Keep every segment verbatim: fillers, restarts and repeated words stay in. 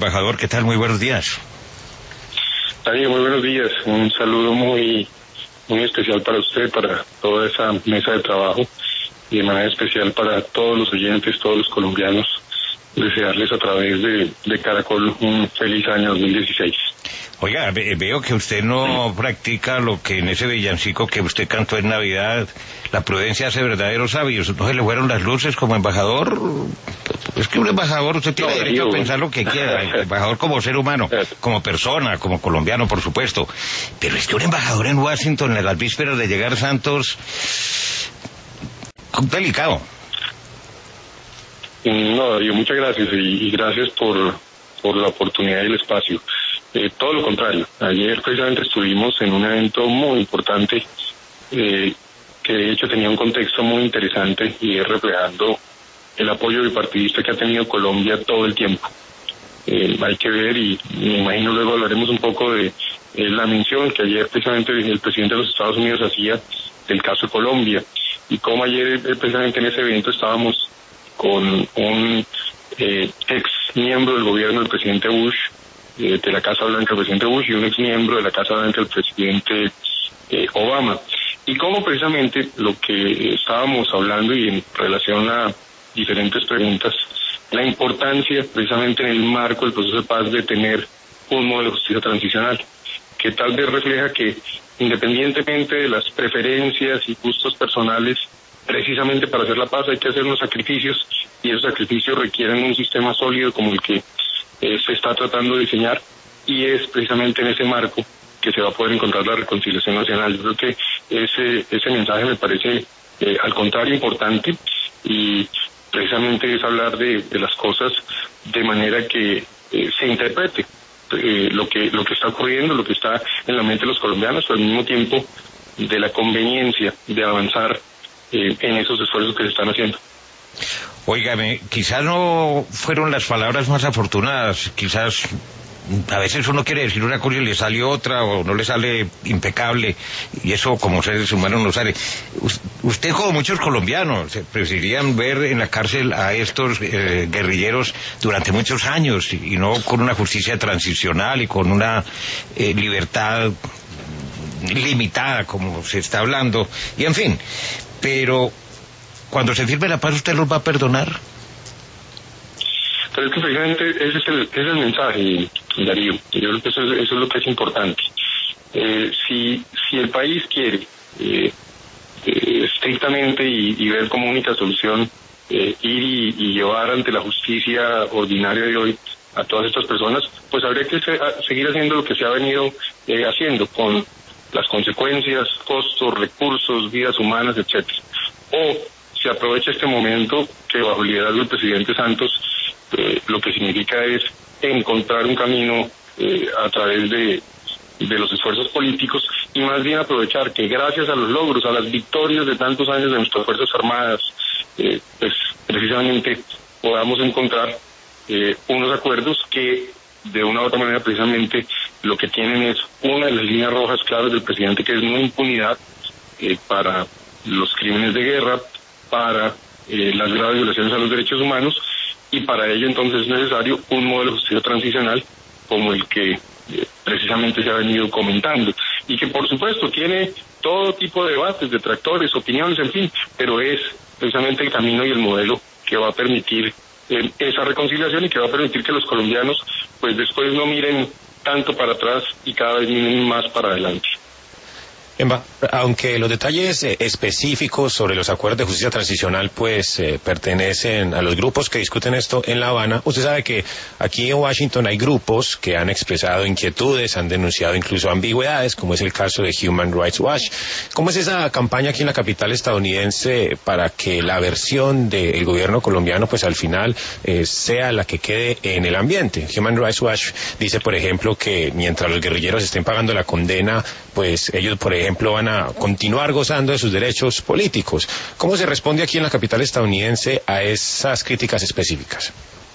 embajador, ¿qué tal? Muy buenos días. Daniel, muy buenos días. Un saludo muy, muy especial para usted, para toda esa mesa de trabajo y de manera especial para todos los oyentes, todos los colombianos. Desearles a través de, de Caracol un feliz año dos mil dieciséis. Oiga, ve, veo que usted no sí. practica lo que en ese villancico que usted cantó en Navidad, la prudencia hace verdaderos sabios. ¿No se le fueron las luces como embajador? Es que un embajador, usted tiene no, derecho yo, a pensar lo que quiera, embajador como ser humano, como persona, como colombiano, por supuesto. Pero es que un embajador en Washington, en las vísperas de llegar Santos, delicado. No, Darío, muchas gracias y, y gracias por, por la oportunidad y el espacio. Eh, todo lo contrario, ayer precisamente estuvimos en un evento muy importante eh, que de hecho tenía un contexto muy interesante y es reflejando el apoyo bipartidista que ha tenido Colombia todo el tiempo. Eh, hay que ver y me imagino luego hablaremos un poco de eh, la mención que ayer precisamente el presidente de los Estados Unidos hacía del caso de Colombia y cómo ayer eh, precisamente en ese evento estábamos con un eh, ex miembro del gobierno del presidente Bush, eh, de la Casa Blanca del presidente Bush, y un ex miembro de la Casa Blanca del presidente eh, Obama. Y cómo precisamente lo que estábamos hablando y en relación a diferentes preguntas, la importancia precisamente en el marco del proceso de paz de tener un modelo de justicia transicional, que tal vez refleja que independientemente de las preferencias y gustos personales, precisamente para hacer la paz hay que hacer unos sacrificios y esos sacrificios requieren un sistema sólido como el que eh, se está tratando de diseñar y es precisamente en ese marco que se va a poder encontrar la reconciliación nacional. Yo creo que ese ese mensaje me parece eh, al contrario importante y precisamente es hablar de, de las cosas de manera que eh, se interprete eh, lo que lo que está ocurriendo, lo que está en la mente de los colombianos, pero al mismo tiempo de la conveniencia de avanzar en esos esfuerzos que se están haciendo. Óigame, quizás no fueron las palabras más afortunadas, quizás a veces uno quiere decir una cosa y le sale otra o no le sale impecable y eso como seres humanos no sale. Usted como muchos colombianos preferirían ver en la cárcel a estos eh, guerrilleros durante muchos años y no con una justicia transicional y con una eh, libertad limitada como se está hablando y en fin. Pero cuando se firme la paz, ¿usted los va a perdonar? Pero es que precisamente ese es el, ese es el mensaje, Darío. Yo creo que eso es, eso es lo que es importante. Eh, si, si el país quiere eh, eh, estrictamente y, y ver como única solución eh, ir y, y llevar ante la justicia ordinaria de hoy a todas estas personas, pues habría que se, a, seguir haciendo lo que se ha venido eh, haciendo con las consecuencias, costos, recursos, vidas humanas, etcétera. O se aprovecha este momento que bajo el liderazgo del presidente Santos eh, lo que significa es encontrar un camino eh, a través de, de los esfuerzos políticos y más bien aprovechar que gracias a los logros, a las victorias de tantos años de nuestras Fuerzas Armadas, eh, pues precisamente podamos encontrar eh, unos acuerdos que de una u otra manera precisamente lo que tienen es una de las líneas rojas claras del presidente, que es no impunidad eh, para los crímenes de guerra, para eh, las graves violaciones a los derechos humanos, y para ello entonces es necesario un modelo de justicia transicional como el que eh, precisamente se ha venido comentando, y que por supuesto tiene todo tipo de debates, detractores, opiniones, en fin, pero es precisamente el camino y el modelo que va a permitir eh, esa reconciliación y que va a permitir que los colombianos pues después no miren tanto para atrás y cada vez miren más para adelante. Emma, aunque los detalles eh, específicos sobre los acuerdos de justicia transicional pues eh, pertenecen a los grupos que discuten esto en La Habana, usted sabe que aquí en Washington hay grupos que han expresado inquietudes, han denunciado incluso ambigüedades, como es el caso de Human Rights Watch. ¿Cómo es esa campaña aquí en la capital estadounidense para que la versión del gobierno colombiano pues al final eh, sea la que quede en el ambiente? Human Rights Watch dice, por ejemplo, que mientras los guerrilleros estén pagando la condena, pues ellos, por ejemplo, ejemplo, van a continuar gozando de sus derechos políticos. ¿Cómo se responde aquí en la capital estadounidense a esas críticas específicas?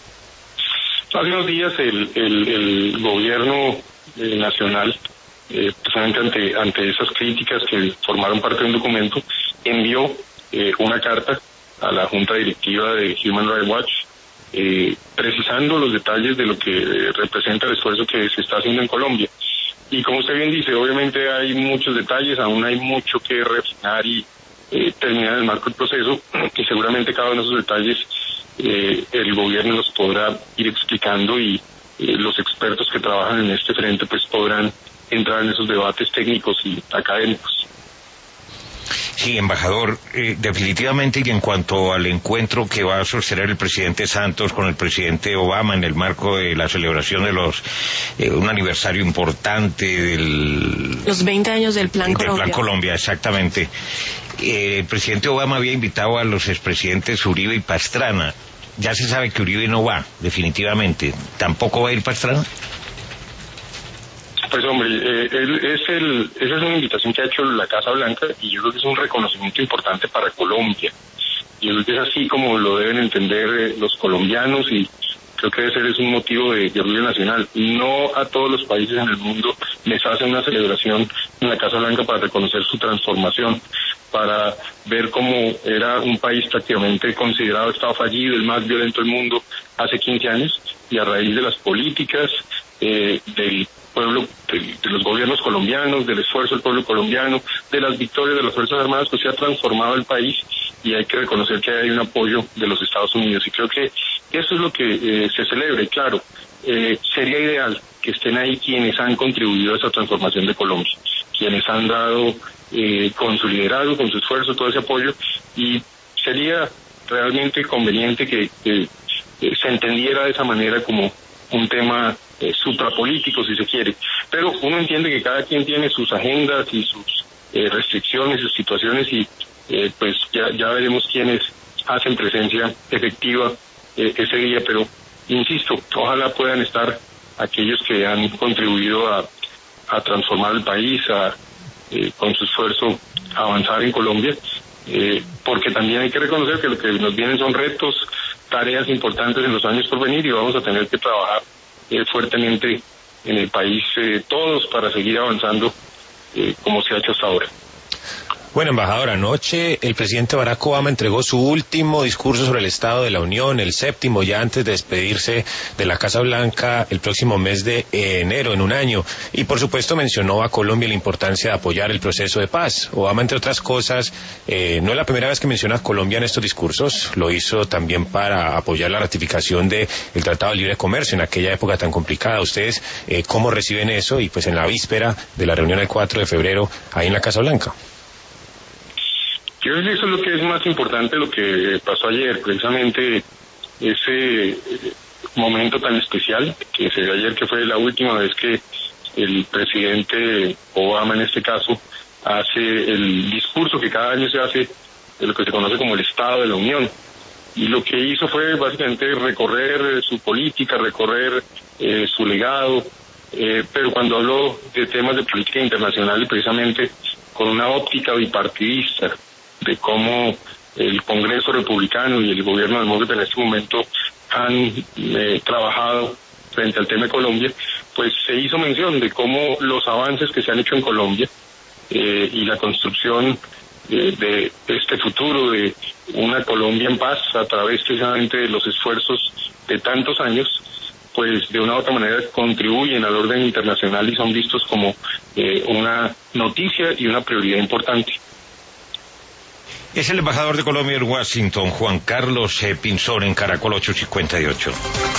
Hace unos días el, el, el gobierno eh, nacional, eh, precisamente ante, ante esas críticas que formaron parte de un documento, envió eh, una carta a la Junta Directiva de Human Rights Watch eh, precisando los detalles de lo que eh, representa el esfuerzo que se está haciendo en Colombia. Y como usted bien dice, obviamente hay muchos detalles, aún hay mucho que refinar y eh, terminar en el marco del proceso, que seguramente cada uno de esos detalles eh, el gobierno los podrá ir explicando y eh, los expertos que trabajan en este frente pues podrán entrar en esos debates técnicos y académicos. Sí, embajador, eh, definitivamente, y en cuanto al encuentro que va a sostener el presidente Santos con el presidente Obama en el marco de la celebración de los eh, un aniversario importante del los veinte años del Plan del Colombia. Plan Colombia, exactamente. Eh, el presidente Obama había invitado a los expresidentes Uribe y Pastrana. Ya se sabe que Uribe no va, definitivamente. ¿Tampoco va a ir Pastrana? Pues hombre, eh, él, es el, esa es una invitación que ha hecho la Casa Blanca y yo creo que es un reconocimiento importante para Colombia. Yo creo que es así como lo deben entender eh, los colombianos y creo que debe ser es un motivo de, de orgullo nacional. No a todos los países en el mundo les hacen una celebración en la Casa Blanca para reconocer su transformación, para ver cómo era un país prácticamente considerado estado fallido, el más violento del mundo hace quince años, y a raíz de las políticas eh, del pueblo, de, de los gobiernos colombianos, del esfuerzo del pueblo colombiano, de las victorias de las Fuerzas Armadas, pues se ha transformado el país y hay que reconocer que hay un apoyo de los Estados Unidos y creo que eso es lo que eh, se celebra y claro, eh, sería ideal que estén ahí quienes han contribuido a esa transformación de Colombia, quienes han dado eh, con su liderazgo, con su esfuerzo, todo ese apoyo y sería realmente conveniente que, que eh, se entendiera de esa manera como un tema eh, suprapolítico, si se quiere. Pero uno entiende que cada quien tiene sus agendas y sus eh, restricciones, sus situaciones y eh, pues ya, ya veremos quiénes hacen presencia efectiva eh, ese día. Pero, insisto, ojalá puedan estar aquellos que han contribuido a, a transformar el país, a eh, con su esfuerzo a avanzar en Colombia, eh, porque también hay que reconocer que lo que nos vienen son retos, tareas importantes en los años por venir y vamos a tener que trabajar eh, fuertemente en el país eh, todos para seguir avanzando eh, como se ha hecho hasta ahora. Bueno, embajador, anoche el presidente Barack Obama entregó su último discurso sobre el Estado de la Unión, el séptimo, ya antes de despedirse de la Casa Blanca el próximo mes de enero, en un año. Y por supuesto mencionó a Colombia la importancia de apoyar el proceso de paz. Obama, entre otras cosas, eh, no es la primera vez que menciona a Colombia en estos discursos, lo hizo también para apoyar la ratificación del Tratado de Libre Comercio en aquella época tan complicada. ¿Ustedes eh, cómo reciben eso? Y pues en la víspera de la reunión del cuatro de febrero ahí en la Casa Blanca. Yo creo que eso es lo que es más importante, lo que pasó ayer, precisamente ese momento tan especial que se dio ayer, que fue la última vez que el presidente Obama, en este caso, hace el discurso que cada año se hace de lo que se conoce como el Estado de la Unión. Y lo que hizo fue básicamente recorrer su política, recorrer eh, su legado, eh, pero cuando habló de temas de política internacional, precisamente con una óptica bipartidista, de cómo el Congreso republicano y el gobierno demócrata en este momento han eh, trabajado frente al tema de Colombia, pues se hizo mención de cómo los avances que se han hecho en Colombia eh, y la construcción eh, de este futuro de una Colombia en paz a través precisamente de los esfuerzos de tantos años, pues de una u otra manera contribuyen al orden internacional y son vistos como eh, una noticia y una prioridad importante. Es el embajador de Colombia en Washington, Juan Carlos eh, Pinzón, en Caracol ocho cincuenta y ocho.